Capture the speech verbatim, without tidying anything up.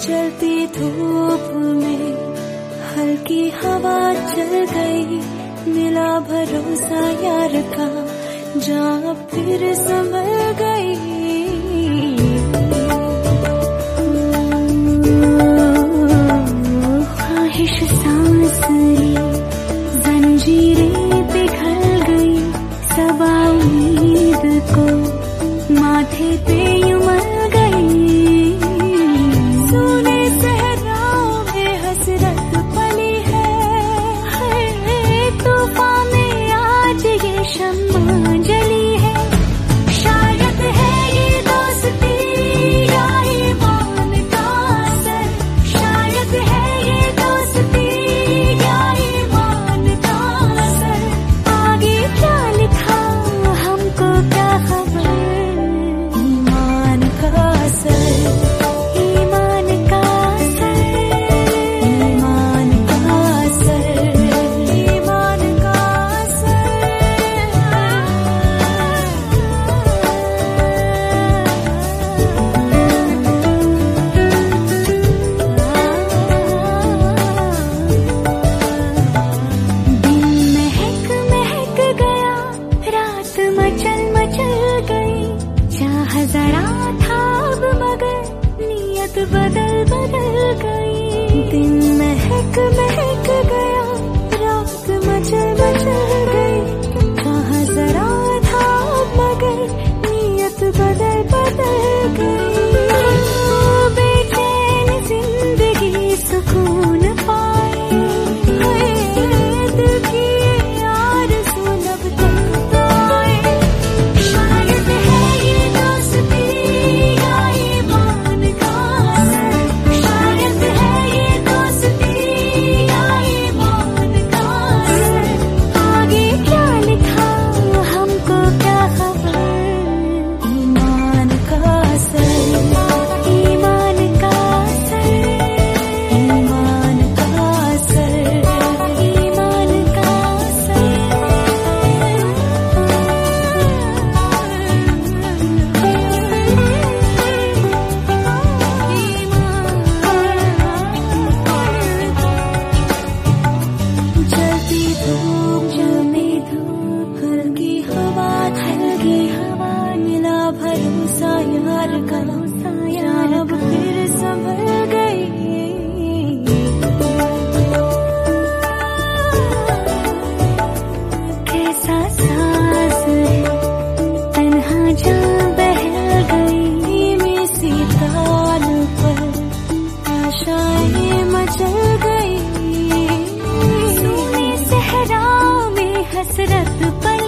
चलती धूप में हल्की हवा चल गई, मिला भरोसा यार का जहाँ फिर संभल गई। ख्वाहिश सांस ली, जंजीरें पिघल गई, सबा उम्मीद को माथे पे उमड़ गई। सोने सहराओं में हसरत पली है, तूफान में आज ये शम्मा जली है। शायद है ये दोस्ती या ईमान का असर, शायद है ये दोस्ती या ईमान का असर। आगे क्या लिखा हमको क्या खबर, ईमान का असर, ईमान का असर, ईमान का असर, ईमान का असर। दिन महक महक गया, रात मचल मचल गई, चाह जरा था अब मगर नियत बदल बदल गई। दिन महक महक गया, रात मचल मचल गई, चाह जरा था अब मगर नियत बदल बदल गई। बेचैन जिंदगी सुकून पाए, दिल की आरज़ू लब तक तो आए। शायद है ये दोस्ती या ईमान का असर, शायद है ये दोस्ती या ईमान का असर। आगे क्या लिखा हमको क्या खबर, ईमान का असर, ईमान का असर, ईमान का असर, ईमान का असर। चलती धूप जमे धूप, हल्की हवा हल्की हवा, मिला भरोसा यार का यार अब फिर संभल गई। कैसा साज है तन्हा जहाँ बहल गई, में सी ताल पर आशाएं मचल गई। सोने सहराओं में हसरत पल